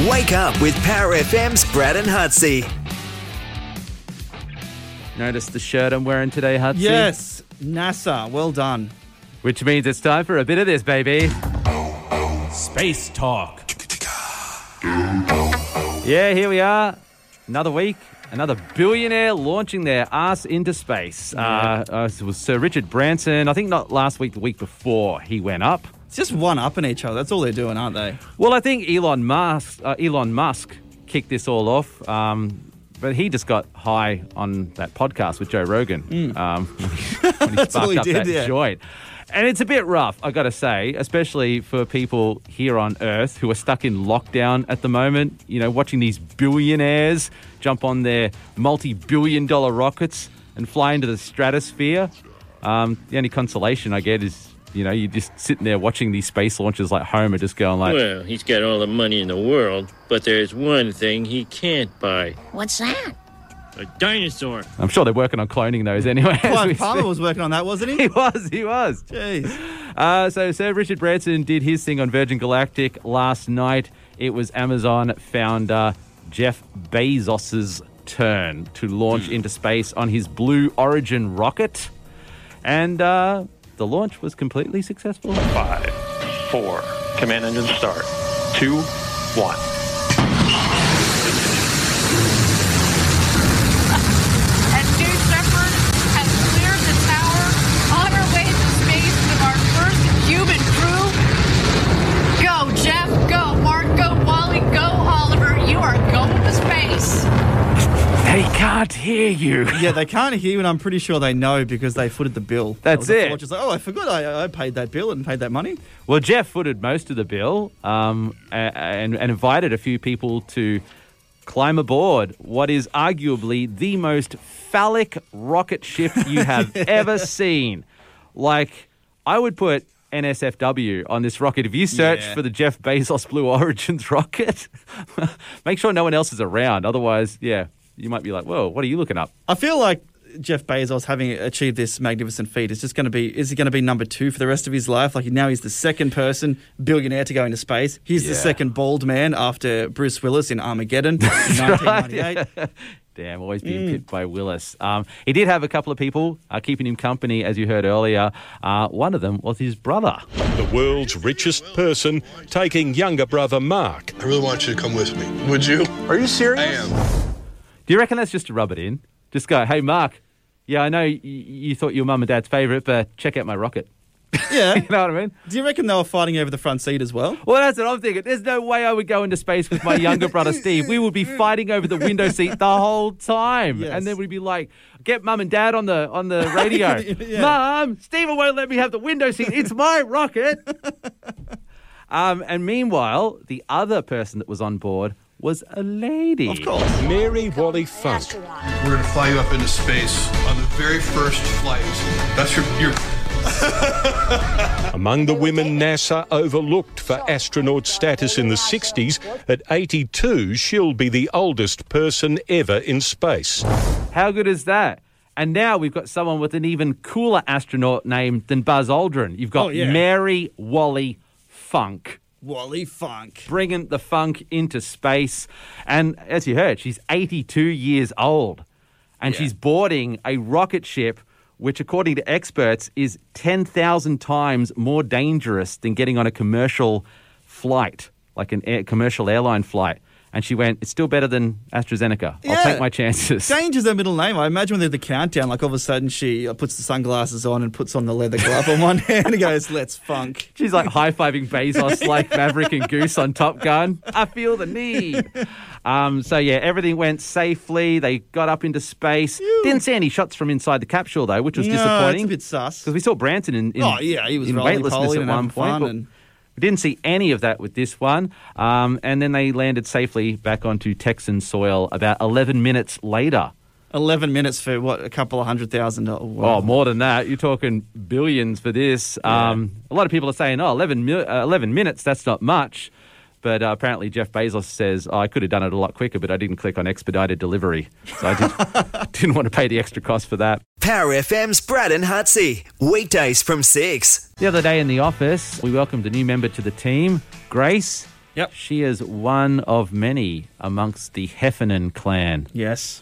Wake up with Power FM's Brad and Hutsy. Notice the shirt I'm wearing today, Hutsy? Yes, NASA. Well done. Which means it's time for a bit of this, baby. Space Talk. Yeah, here we are. Another week. Another billionaire launching their ass into space. It was Sir Richard Branson. I think not last week, the week before he went up. It's just one up in each other. That's all they're doing, aren't they? Well, I think Elon Musk kicked this all off. But he just got high on that podcast with Joe Rogan. When he That's all he sparked up did, that joint. And it's a bit rough, I got to say, especially for people here on Earth who are stuck in lockdown at the moment, you know, watching these billionaires jump on their multi-billion-dollar rockets and fly into the stratosphere. The only consolation I get is, you know, you're just sitting there watching these space launches like Homer, just going like... Well, he's got all the money in the world, but there's one thing he can't buy. What's that? A dinosaur. I'm sure they're working on cloning those anyway. Clive Palmer was working on that, wasn't he? He was. Jeez. So Sir Richard Branson did his thing on Virgin Galactic last night. It was Amazon founder Jeff Bezos's turn to launch into space on his Blue Origin rocket. And the launch was completely successful. 5, 4, command engine start. 2, 1. They can't hear you. Yeah, they can't hear you, and I'm pretty sure they know because they footed the bill. That's it. Just like, I forgot I paid that bill and paid that money. Well, Jeff footed most of the bill and invited a few people to climb aboard what is arguably the most phallic rocket ship you have ever seen. Like, I would put NSFW on this rocket. If you search for the Jeff Bezos Blue Origins rocket, make sure no one else is around. Otherwise, you might be like, whoa, what are you looking up? I feel like Jeff Bezos, having achieved this magnificent feat, is he going to be number 2 for the rest of his life? Like, now he's the second billionaire to go into space. He's the second bald man after Bruce Willis in Armageddon in 1998. Damn, always being pipped by Willis. He did have a couple of people keeping him company, as you heard earlier. One of them was his brother. The world's richest person taking younger brother Mark. I really want you to come with me. Would you? Are you serious? I am. Do you reckon that's just to rub it in? Just go, hey, Mark, yeah, I know you thought you were mum and dad's favourite, but check out my rocket. Yeah. You know what I mean? Do you reckon they were fighting over the front seat as well? Well, that's what I'm thinking. There's no way I would go into space with my younger brother, Steve. We would be fighting over the window seat the whole time. Yes. And then we'd be like, get mum and dad on the radio. Yeah. Mum, Stephen won't let me have the window seat. It's my rocket. And meanwhile, the other person that was on board was a lady. Of course. Mary Wally Funk. We're going to fly you up into space on the very first flight. That's your Among the women NASA overlooked for astronaut status in the 60s, at 82, she'll be the oldest person ever in space. How good is that? And now we've got someone with an even cooler astronaut name than Buzz Aldrin. You've got Mary Wally Funk. Wally Funk. Bringing the funk into space. And as you heard, she's 82 years old. And she's boarding a rocket ship which, according to experts, is 10,000 times more dangerous than getting on a commercial flight, like a commercial airline flight. And she went, it's still better than AstraZeneca. I'll take my chances. Danger's her middle name. I imagine when they're the countdown, like all of a sudden she puts the sunglasses on and puts on the leather glove on one hand and goes, let's funk. She's like high-fiving Bezos like Maverick and Goose on Top Gun. I feel the need. Everything went safely. They got up into space. Didn't see any shots from inside the capsule, though, which was disappointing. It's a bit sus. Because we saw Branson in he was in weightlessness at one point. We didn't see any of that with this one. And then they landed safely back onto Texan soil about 11 minutes later. 11 minutes for, what, a couple of $100,000? Oh, more than that. You're talking billions for this. A lot of people are saying, 11 minutes, that's not much. But apparently Jeff Bezos says, I could have done it a lot quicker, but I didn't click on expedited delivery. So I didn't want to pay the extra cost for that. Power FM's Brad and Hutsy. Weekdays from 6. The other day in the office, we welcomed a new member to the team, Grace. Yep. She is one of many amongst the Heffernan clan. Yes.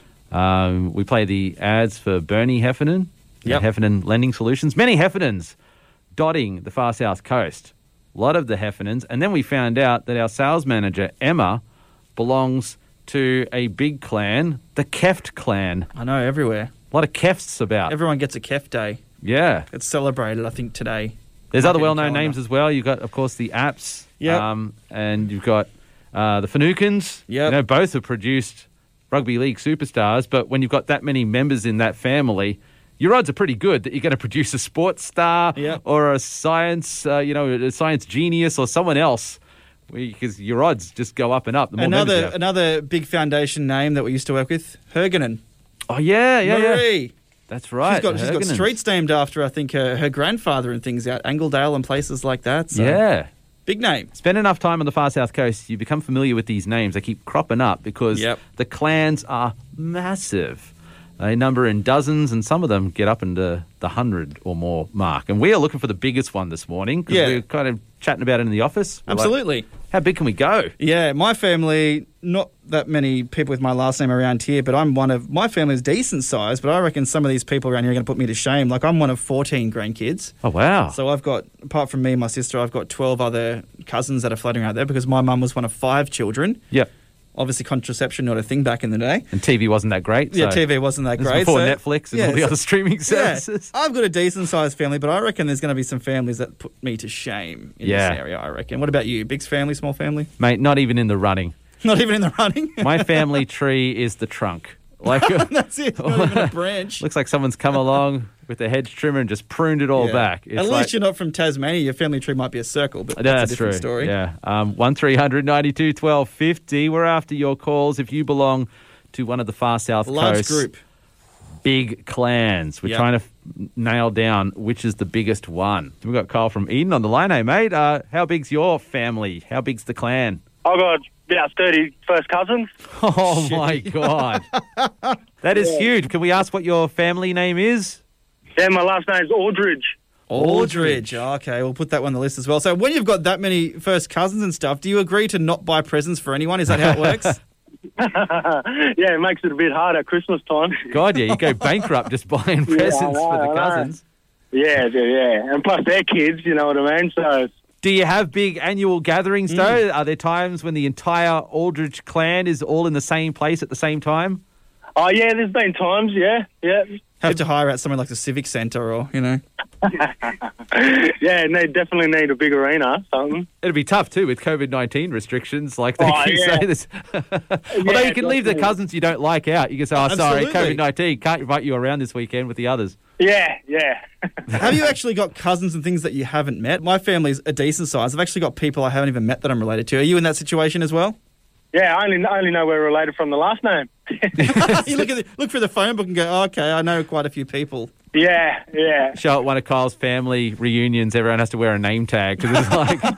We play the ads for Bernie Heffernan, Yep. Heffernan Lending Solutions. Many Heffernans dotting the far south coast. A lot of the Heffernans. And then we found out that our sales manager, Emma, belongs to a big clan, the Keft clan. I know, everywhere. A lot of Kefts about. Everyone gets a Kef Day. Yeah. It's celebrated, I think, today. There's Might other be in the well-known calendar. names as well. You've got, of course, the Apps. Yep. And you've got the Fanukins. Yep. You know, both have produced rugby league superstars. But when you've got that many members in that family, your odds are pretty good that you're going to produce a sports star Yep. or a science, a science genius or someone else. Because your odds just go up and up. The more members you have. Another big foundation name that we used to work with, Hergenen. Oh, yeah. Marie. That's right. She's got Hergenens. streets named after, I think, her grandfather and things out Angledale and places like that. So Yeah. big name. Spend enough time on the far south coast, you become familiar with these names. They keep cropping up because Yep. the clans are massive. They number in dozens, and some of them get up into the 100 or more mark. And we are looking for the biggest one this morning because Yeah. we're kind of chatting about it in the office. We're like, Absolutely. how big can we go? Yeah, my family, not that many people with my last name around here, but my family's decent size, but I reckon some of these people around here are going to put me to shame. Like, I'm one of 14 grandkids. Oh, wow. So I've got, apart from me and my sister, I've got 12 other cousins that are floating around there because my mum was one of 5 children. Yep. Obviously, contraception, not a thing back in the day. And TV wasn't that great. Yeah, so TV wasn't that this is great. before so- Netflix and all the so- other streaming services. Yeah, I've got a decent-sized family, but I reckon there's going to be some families that put me to shame in Yeah. this area, I reckon. What about you? Big family, small family? Mate, not even in the running. Not even in the running? My family tree is the trunk. Like, That's it. Not even a branch. looks like someone's come along with a hedge trimmer and just pruned it all Yeah. back. It's At like, least you're not from Tasmania. Your family tree might be a circle, but No, that's a that's different true. story. Yeah. 1300 92 12 50. We're after your calls if you belong to one of the far south Large coast group. big clans. We're Yep. trying to nail down which is the biggest one. We've got Kyle from Eden on the line. Hey, mate, how big's your family? How big's the clan? I've got about 30 first cousins. Oh, my God. That is huge. Can we ask what your family name is? Yeah, my last name's Aldridge. Aldridge. Okay, we'll put that one on the list as well. So when you've got that many first cousins and stuff, do you agree to not buy presents for anyone? Is that how it works? Yeah, it makes it a bit hard at Christmas time. God, yeah, you go bankrupt just buying presents for the I know. cousins. Yeah, and plus they're kids, you know what I mean? So, Do you have big annual gatherings, though? Are there times when the entire Aldridge clan is all in the same place at the same time? oh yeah, there's been times, yeah. Have to hire out somewhere like the Civic Centre or, you know. Yeah, and they definitely need a big arena, something. It'd be tough, too, with COVID-19 restrictions. Like they Oh, keep yeah. saying this. Although you can leave the definitely. cousins you don't like out. You can say, oh, sorry, Absolutely. COVID-19, can't invite you around this weekend with the others. Yeah. Have you actually got cousins and things that you haven't met? My family's a decent size. I've actually got people I haven't even met that I'm related to. Are you in that situation as well? Yeah, I only know we're related from the last name. You look through the phone book and go, oh, okay, I know quite a few people. Yeah. Show at one of Kyle's family reunions, everyone has to wear a name tag because it's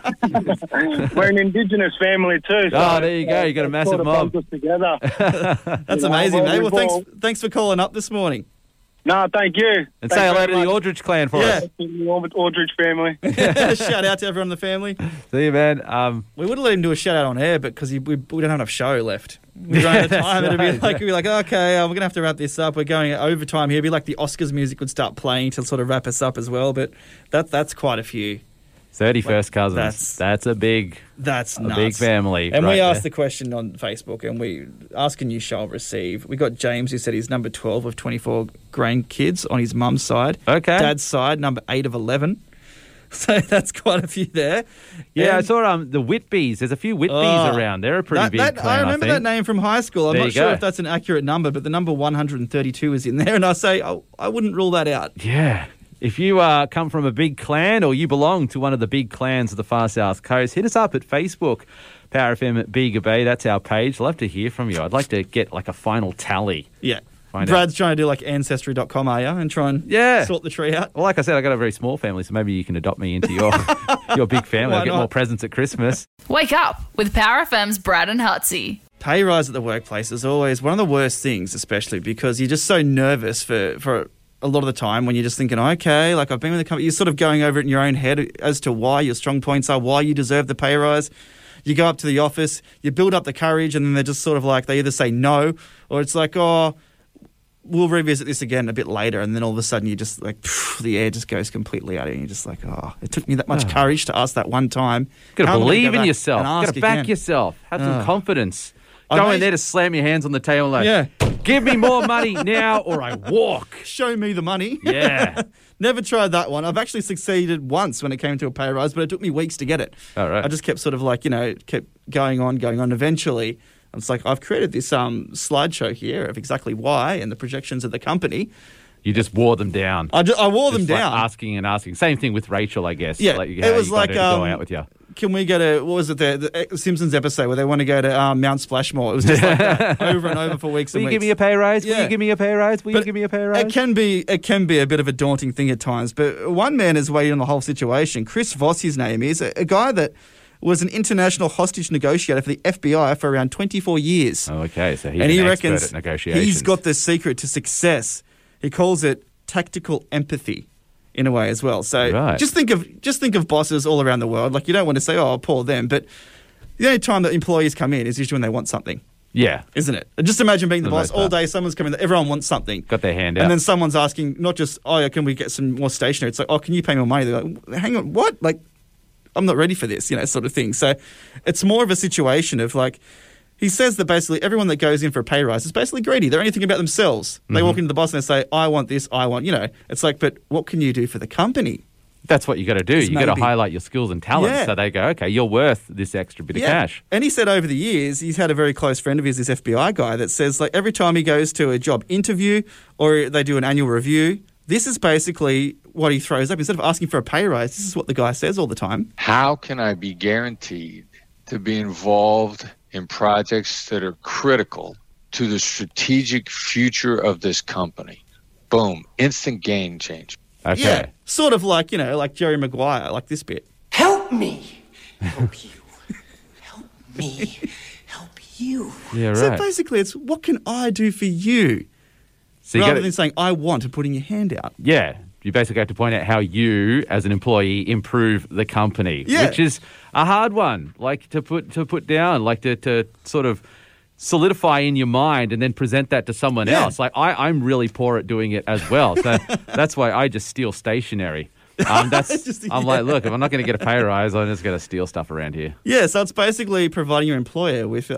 like, We're an Indigenous family too. So oh, there you go. You got a massive sort of mob. bunch us together. That's You know, amazing, well, mate. Well, we've all- thanks for calling up this morning. No, thank you. And Thanks say hello very to the much. Aldridge clan for Yeah. us. The Aldridge family. Shout out to everyone in the family. See you, man. We would have let him do a shout out on air, but because we don't have enough show left. We don't have time. that's We'd be like, okay, we're going to have to wrap this up. We're going overtime here. It'd be like the Oscars music would start playing to sort of wrap us up as well. But that's quite a few. 31st cousins. That's a big That's nuts. big family. And right we asked there. the question on Facebook, and we asking you shall receive. We got James who said he's number 12 of 24 grandkids on his mum's side. Okay. Dad's side, number 8 of 11. So that's quite a few there. Yeah, I And- saw the Whitbys. There's a few Whitbys Oh, around. They're a pretty big clan, I remember that think. name from high school. I'm There not you sure go. if that's an accurate number, but the number 132 is in there, and I say I wouldn't rule that out. Yeah. If you come from a big clan or you belong to one of the big clans of the far south coast, hit us up at Facebook, Power FM at Bega Bay. That's our page. Love to hear from you. I'd like to get like a final tally. Yeah. Find Brad's trying to do like Ancestry.com, are you? And try and sort the tree out? Well, like I said, I got a very small family, so maybe you can adopt me into your big family. Why I'll get not? more presents at Christmas. Wake up with Power FM's Brad and Hutsy. Pay rise at the workplace is always one of the worst things, especially because you're just so nervous for a lot of the time when you're just thinking, okay, like I've been with the company, you're sort of going over it in your own head as to why your strong points are, why you deserve the pay rise. You go up to the office, you build up the courage, and then they're just sort of like, they either say no, or it's like, oh, we'll revisit this again a bit later. And then all of a sudden you just like, the air just goes completely out of you. You're just like, oh, it took me that much courage to ask that one time. Got to How am I gonna believe go in back yourself. and ask Got to back again? yourself. Have some confidence. I Go know- in there to slam your hands on the table like, Yeah. give me more money now or I walk. Show me the money. Yeah. Never tried that one. I've actually succeeded once when it came to a pay rise, but it took me weeks to get it. All right. I just kept sort of like, kept going on. Eventually, it's like, I've created this slideshow here of exactly why and the projections of the company. You just wore them down. I wore them Just like down. asking and asking. Same thing with Rachel, I guess. Yeah, Like, it was like, go out with you. Can we go to, what was it, the Simpsons episode where they want to go to Mount Splashmore? It was just like that, over and over for weeks Will and you weeks. give me a pay rise? Will Yeah. you give me a pay rise? Will you give me a pay rise? It can be a bit of a daunting thing at times, but one man has weighed in on the whole situation. Chris Voss, his name is, a guy that was an international hostage negotiator for the FBI for around 24 years. Oh, okay. So he's And he an expert reckons at negotiations. he's got the secret to success. He calls it tactical empathy in a way as well. So Right. just think of bosses all around the world. Like, you don't want to say, oh, poor them, but the only time that employees come in is usually when they want something. Yeah. Isn't it? Just imagine being the For the boss most all part. day. Someone's coming. Everyone wants something. Got their hand out. And then someone's asking, not just, oh, can we get some more stationery? It's like, oh, can you pay more money? They're like, hang on, what? Like, I'm not ready for this, sort of thing. So it's more of a situation of like, he says that basically everyone that goes in for a pay rise is basically greedy. They're only thinking about themselves. They walk into the boss and they say, I want this, I want, It's like, but what can you do for the company? That's what you got to do. It's You got to maybe- highlight your skills and talents. Yeah. So they go, okay, you're worth this extra bit of cash. And he said over the years, he's had a very close friend of his, this FBI guy, that says like every time he goes to a job interview or they do an annual review, this is basically what he throws up. Instead of asking for a pay rise, this is what the guy says all the time. How can I be guaranteed to be involved in projects that are critical to the strategic future of this company? Boom. Instant game change. Okay. Yeah, sort of like, like Jerry Maguire, like this bit. Help me. Help you. Help me. Help you. Yeah, So right. basically it's, what can I do for you? So you Rather gotta- than saying, I want, and putting your hand out. Yeah. You basically have to point out how you, as an employee, improve the company, Yeah. which is a hard one, like to put down, like to sort of solidify in your mind and then present that to someone Yeah. else. Like I'm really poor at doing it as well, so that's why I just steal stationery. I'm like, look, if I'm not going to get a pay rise, I'm just going to steal stuff around here. Yeah, so it's basically providing your employer with,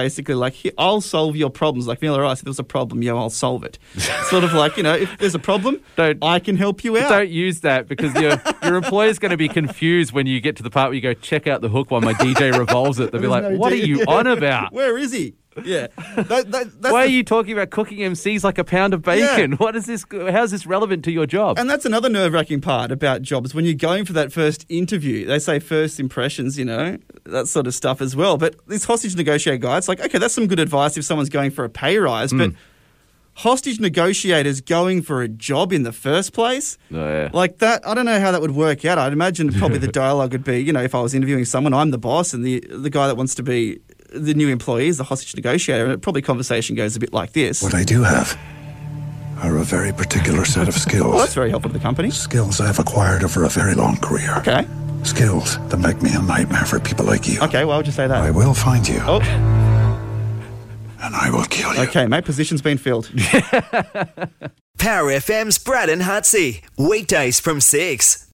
here, I'll solve your problems. Like Vanilla Ice, if there's a problem, I'll solve it. Sort of like, if there's a problem, I can help you out. Don't use that because your employer's going to be confused when you get to the part where you go, check out the hook while my DJ revolves it. They'll be like, There's no what are D- you on about? Where is he? Yeah. That's Why are you talking about cooking MCs like a pound of bacon? Yeah. What is this? How's this relevant to your job? And that's another nerve-wracking part about jobs. When you're going for that first interview, they say first impressions, that sort of stuff as well. But this hostage negotiator guy, it's like, okay, that's some good advice if someone's going for a pay rise. But hostage negotiators going for a job in the first place, like that, I don't know how that would work out. I'd imagine probably the dialogue would be, if I was interviewing someone, I'm the boss, and the guy that wants to be the new employee is the hostage negotiator. And probably conversation goes a bit like this. What I do have are a very particular set of skills. Well, that's very helpful to the company. Skills I've acquired over a very long career. Okay. Skills that make me a nightmare for people like you. Okay, why would you say that? I will find you. Oh. And I will kill you. Okay, mate, position's been filled. Power FM's Brad and Hutsy. Weekdays from 6.